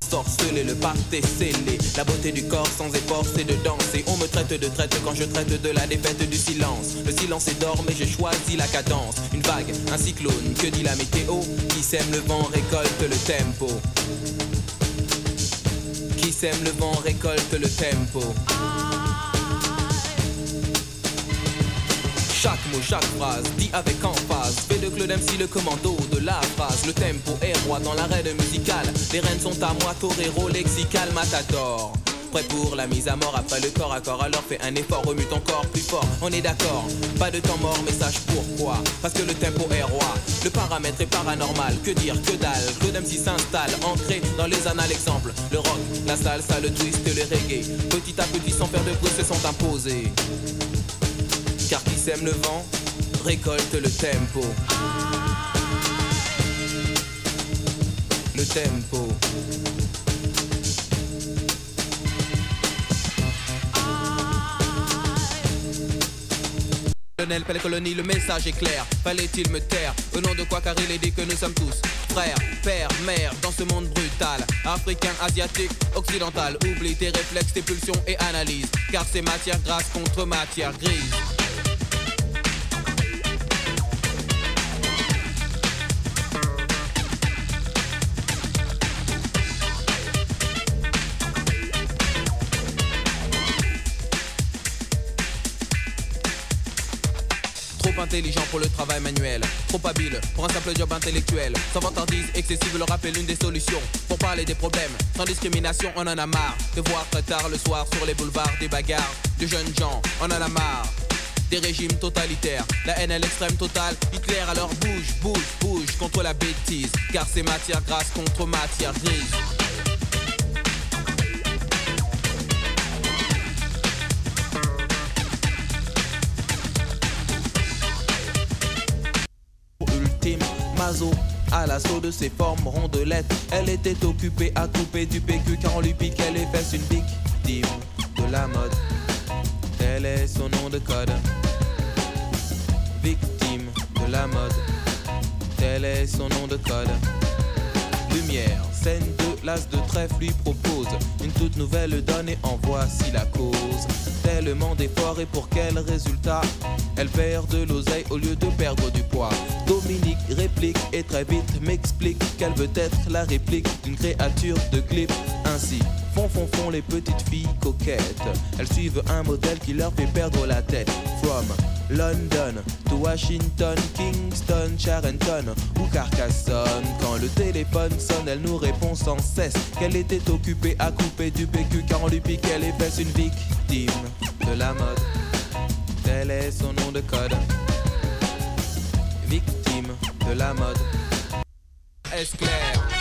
ensorcelé, le pacte est scellé. La beauté du corps sans effort c'est de danser. On me traite de traite quand je traite de la défaite du silence. Le silence est d'or mais j'ai choisi la cadence. Une vague, un cyclone, que dit la météo? Qui sème le vent récolte le tempo. Qui sème le vent récolte le tempo. Chaque mot, chaque phrase, dit avec emphase. Fait de Claude MC le commando de la phrase. Le tempo est roi dans l'arène musicale. Les rênes sont à moi, torero, lexical, matador. Prêt pour la mise à mort après le corps à corps. Alors fais un effort, remue ton corps plus fort. On est d'accord, pas de temps mort, mais sache pourquoi. Parce que le tempo est roi, le paramètre est paranormal. Que dire, que dalle, Claude MC s'installe. Ancré dans les annales, exemple. Le rock, la salsa, le twist, le reggae. Petit à petit sans faire de bruit se sont imposés. Car qui sème le vent, récolte le tempo. Le tempo. Colonel, Pelle Colonie, le message est clair. Fallait-il me taire? Au nom de quoi? Car il est dit que nous sommes tous frères, pères, mères dans ce monde brutal. Africain, asiatique, occidental. Oublie tes réflexes, tes pulsions et analyses. Car c'est matière grasse contre matière grise. Intelligent pour le travail manuel, trop habile pour un simple job intellectuel. Sans vantardise excessive, le rap est l'une des solutions pour parler des problèmes. Sans discrimination, on en a marre de voir très tard le soir sur les boulevards des bagarres de jeunes gens. On en a marre des régimes totalitaires, la haine à l'extrême totale. Hitler alors bouge, bouge, bouge contre la bêtise. Car c'est matière grasse contre matière grise. Mazo, à l'assaut de ses formes rondelettes, elle était occupée à couper du PQ car on lui piquait les fesses. Une victime de la mode, tel est son nom de code. Victime de la mode, tel est son nom de code. Lumière, scène 2, l'as de trèfle lui propose une toute nouvelle donne et en voici la cause. Tellement d'efforts et pour quel résultat? Elle perd de l'oseille au lieu de perdre du poids. Dominique réplique et très vite m'explique qu'elle veut être la réplique d'une créature de clip. Ainsi font les petites filles coquettes. Elles suivent un modèle qui leur fait perdre la tête. From London to Washington, Kingston, Charenton ou Carcassonne. Quand le téléphone sonne, elle nous répond sans cesse qu'elle était occupée à couper du PQ car on lui piquait les fesses. Une victime de la mode, tel est son nom de code. Victime de la mode. Est-ce clair?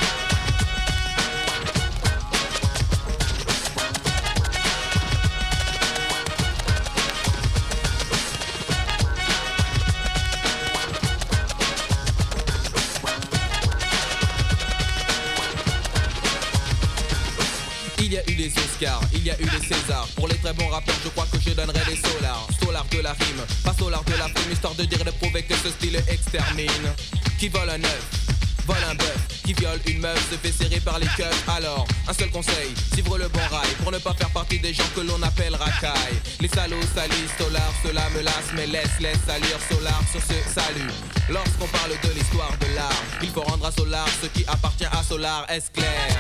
Il y a eu les Oscars, il y a eu les Césars. Pour les très bons rappeurs, je crois que je donnerai les solars. Solar de la rime, pas solar de la frime, histoire de dire et de prouver que ce style extermine. Qui vole un œuf, vole un bœuf. Qui viole une meuf, se fait serrer par les keufs. Alors, un seul conseil, suivre le bon rail pour ne pas faire partie des gens que l'on appelle racailles. Les salauds salissent, solar, cela me lasse, mais laisse salir solar sur ce salut. Lorsqu'on parle de l'histoire de l'art, il faut rendre à solar ce qui appartient à solar, est-ce clair?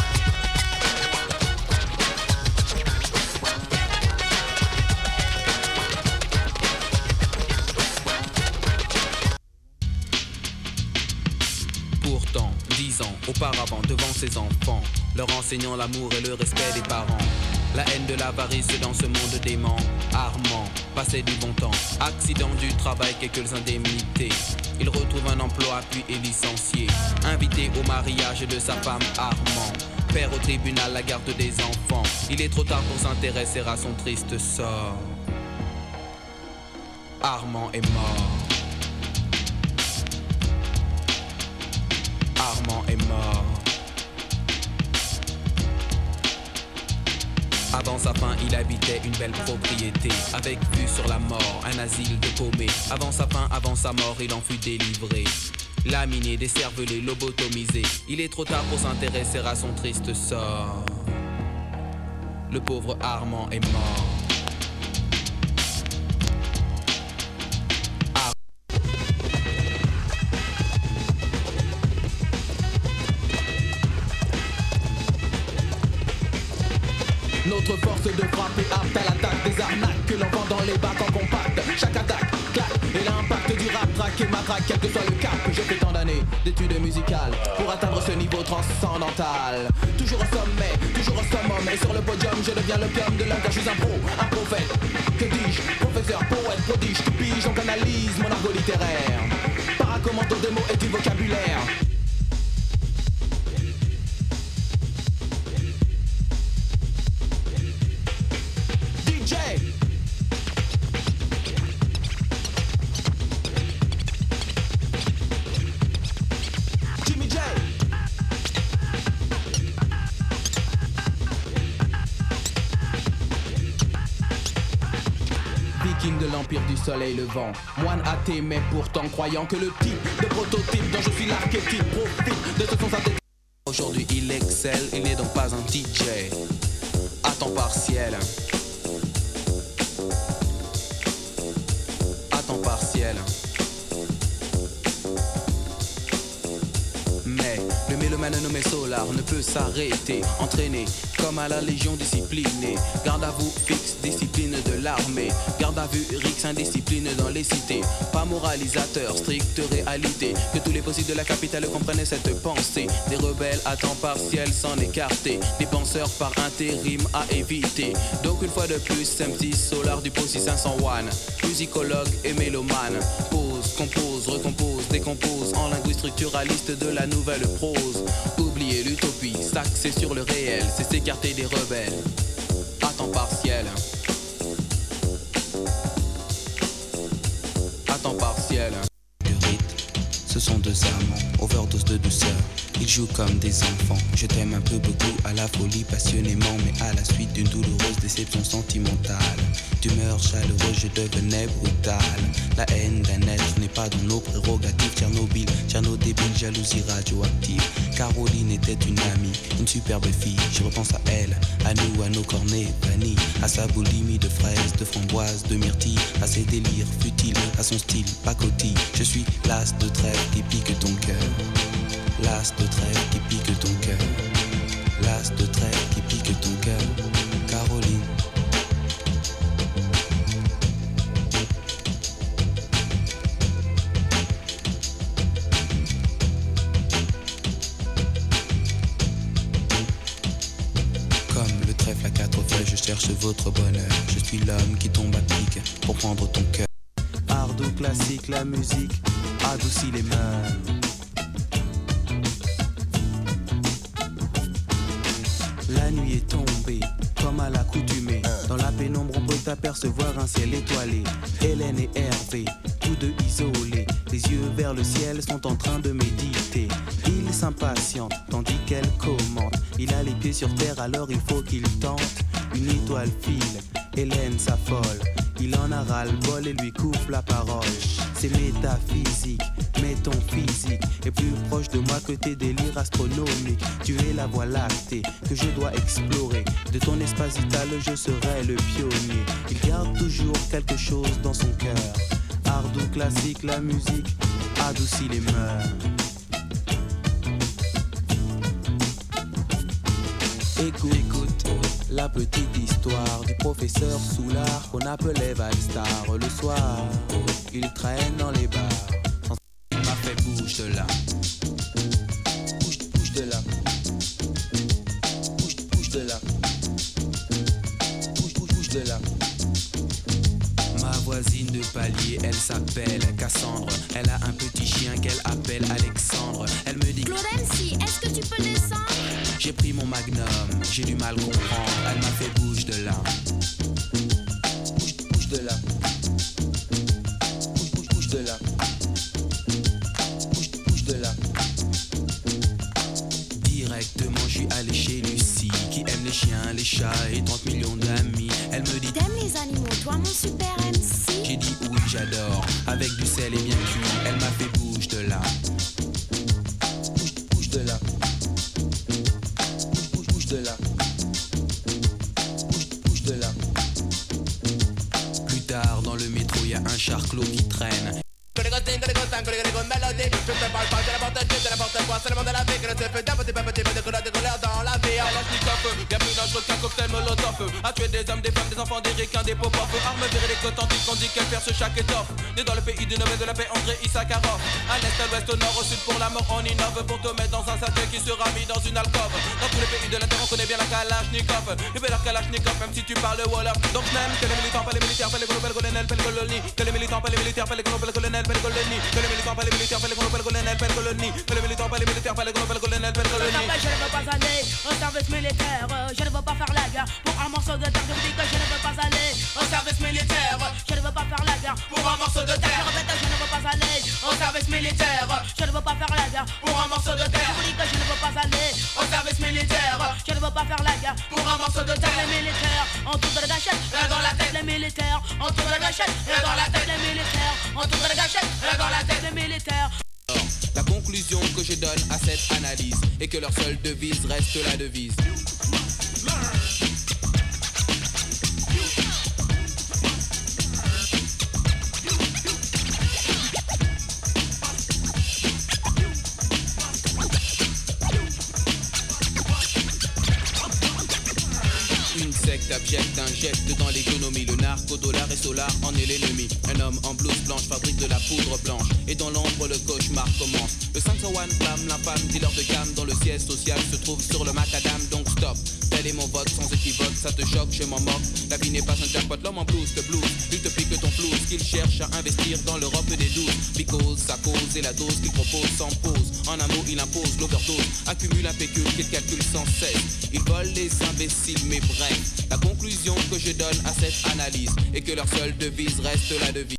Pourtant, 10 ans auparavant, devant ses enfants, leur enseignant l'amour et le respect des parents. La haine de l'avarice dans ce monde dément. Armand, passé du bon temps, accident du travail, quelques indemnités. Il retrouve un emploi puis est licencié. Invité au mariage de sa femme Armand. Père au tribunal, la garde des enfants. Il est trop tard pour s'intéresser à son triste sort. Armand est mort. Armand est mort. Avant sa fin, il habitait une belle propriété, avec vue sur la mort, un asile de paumés. Avant sa fin, avant sa mort, il en fut délivré. Laminé, décervelé, lobotomisé. Il est trop tard pour s'intéresser à son triste sort. Le pauvre Armand est mort. Notre force de frappe est apte à l'attaque des arnaques que l'on vend dans les bacs en compact. Chaque attaque, claque, et l'impact du rap traque et matraque, quel que soit le cap. J'ai fait tant d'années d'études musicales pour atteindre ce niveau transcendantal. Toujours au sommet, toujours au summum, et sur le podium je deviens l'opium de l'un car je suis un pro, un prophète. Que dis-je, professeur, poète, prodige, tu piges, donc analyse mon argot littéraire. Paracommando des mots et du vocabulaire. De l'empire du soleil levant, moine athée mais pourtant croyant que le type de prototype dont je suis l'archétype profite de ce son synthétique. Aujourd'hui il excelle, il n'est donc pas un DJ à temps partiel. À temps partiel. Mais le mélomane nommé Solar ne peut s'arrêter, entraîné comme à la légion disciplinée. Garde à vous fixe, discipline de l'armée. Garde à vue, rix, indiscipline dans les cités. Pas moralisateur, stricte réalité. Que tous les possibles de la capitale comprenaient cette pensée. Des rebelles à temps partiel s'en écarter. Des penseurs par intérim à éviter. Donc une fois de plus, MC Solar du Pro 6501. Musicologue et mélomane. Pose, compose, recompose, décompose. En linguiste structuraliste de la nouvelle prose. Oublier l'utopie, s'axer sur le réel. C'est s'écarter des rebelles à temps partiel. À temps partiel. Le rythme, ce sont deux amants, overdose de douceur. Ils jouent comme des enfants. Je t'aime un peu beaucoup, à la folie passionnément, mais à la suite d'une douloureuse déception sentimentale. D'humeur chaleureuse, je devenais brutal. La haine d'un être n'est pas dans nos prérogatives. Tchernobyl, Tcherno débile, jalousie radioactive. Caroline était une amie, une superbe fille. Je repense à elle, à nous, à nos cornets vanille, à sa boulimie de fraises, de framboises, de myrtilles, à ses délires futiles, à son style pacotille. Je suis l'as de trêve qui pique ton cœur. L'as de trêve qui pique ton cœur. L'as de trêve qui pique ton cœur. Caroline. Comme le trèfle à quatre feuilles, je cherche votre bonheur. Je suis l'homme qui tombe à pic pour prendre ton cœur. Art ou classique, la musique adoucit les mœurs. La nuit est tombée, comme à l'accoutumée. Dans la pénombre, on peut apercevoir un ciel étoilé. Hélène et Hervé, tous deux isolés, les yeux vers le ciel, sont en train de méditer. Il s'impatiente, tandis qu'elle commente. Il a les pieds sur terre, alors il faut qu'il tente. Une étoile file, Hélène s'affole. Il en a ras-le-bol et lui coupe la parole. C'est métaphysique, mais ton physique est plus proche de moi que tes délires astronomiques. Tu es la voie lactée que je dois explorer. De ton espace vital, je serai le pionnier. Il garde toujours quelque chose dans son cœur. Art ou classique, la musique adoucit les mœurs. Écoute la petite histoire du professeur Soulard qu'on appelait Valstar. Le soir, il traîne dans les bars. Il m'a fait bouge de là. Bouge de là. Bouge de là. Bouge de là. Ma voisine de palier, elle s'appelle Cassandre. Elle a un petit chien qu'elle appelle Alexandre. Elle me dit Florency, est-ce que tu peux descendre? j'ai pris mon magnum, j'ai du mal comprendre. Elle m'a fait bouge de là. Bouge de là. Bouge de là. Bouge de là. Directement, je suis allé chez Lucie, qui aime les chiens, les chats et 30 millions d'amis. Elle me dit T'aimes les animaux, toi mon super MC? j'ai dit oui, j'adore, avec du sel et bien cuit. Elle m'a fait bouge de là. charclos qui traînent. Que les gosses mélodies. Je ne te parle pas de n'importe qui, de n'importe quoi. C'est le monde de la vie que ne se fait d'un petit peu de couleur dans la vie. Kalachnikov, bien plus dangereux qu'un cocktail molotov. A tuer des hommes, des femmes, des enfants, des ricains, des pop-up. Armes virées, des authentiques, on dit qu'elle perce chaque étoffe. Né dans le pays du Nobel de la paix, André Issakarov. À l'est, à l'ouest, au nord, au sud, pour la mort, on innove. Pour te mettre dans un cercueil qui sera mis dans une alcôve. Dans tous les pays de la terre, on connaît bien la Kalachnikov. Et bien la Kalachnikov, même si tu parles Wolof. Donc même que les militants, pas les militaires, pas les colonels, pas les colonies. Que les militants, pas les militaires, pas les colonels, pas les colonies. Que les militants, pas les militaires, pas les colonels, pas les colonies. Que les militants, pas les militaires, pas les colonels, pas les colonies. Je ne veux pas aller au service militaire. Je ne veux pas faire la guerre pour un morceau de terre. Je vous dis que je ne veux pas aller Au service militaire. Je ne veux pas faire la guerre Pour un morceau de Je terre. répète, je ne veux pas aller Au service militaire. Je ne veux pas faire la guerre Pour un morceau de Je terre. vous dis que je ne veux pas aller Au service militaire. Je ne veux pas faire la guerre Pour un morceau de Les terre. militaires en tour de la gâchette Là dans la tête. Les militaires en tour de la gâchette Là dans la tête. Les militaires en tour de la gâchette Là dans la tête. Les militaires. La conclusion que je donne à cette analyse est que leur seule devise reste la devise. Une secte abjecte injecte dans l'économie le narco-dollar et solar en est l'ennemi. Un homme en blouse blanche fabrique de la poudre blanche et dans l'ombre le cauchemar commence. Le 501 flamme, l'infâme dealer de gamme dont le siège social se trouve sur le macadam. Donc stop, tel est mon vote sans équivoque, ça te choque, je m'en moque. La vie n'est pas un jackpot, l'homme en blouse te blouse. Il te pique ton flouze qu'il cherche à investir dans l'Europe des 12. Because sa cause et la dose qu'il propose sans pause. En un mot il impose l'overdose, accumule un pécule qu'il calcule sans cesse. Il vole les imbéciles mais bref, la conclusion que je donne à cette analyse est que leur seule devise reste la devise.